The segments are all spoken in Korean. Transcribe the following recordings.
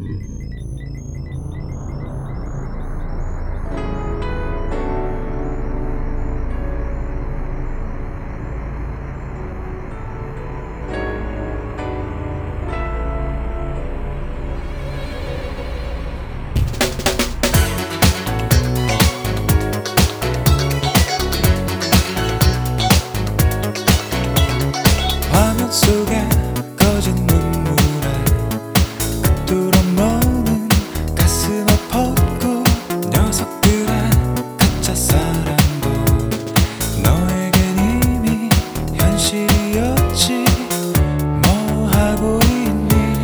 화면 속에 꺼진 눈물에 그토록 너는 가슴 아팠고 녀석들의 가짜 사랑도 너에겐 이미 현실이었지. 뭐 하고 있니?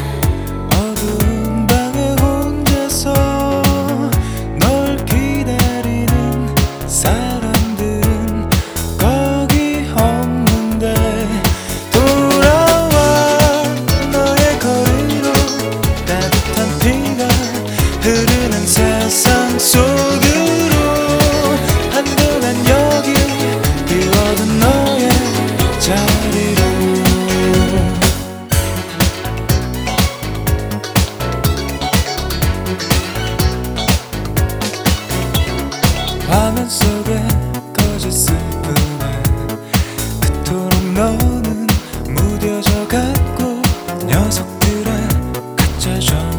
어두운 방에 혼자서 널 기다리는 사람들은 거기 없는데 흐르는 세상 속으로 한동안 여기 비워둔 너의 자리로 화면 속에 꺼진 슬픔에 그토록 너는 무뎌져 갔고 녀석들의 가짜 정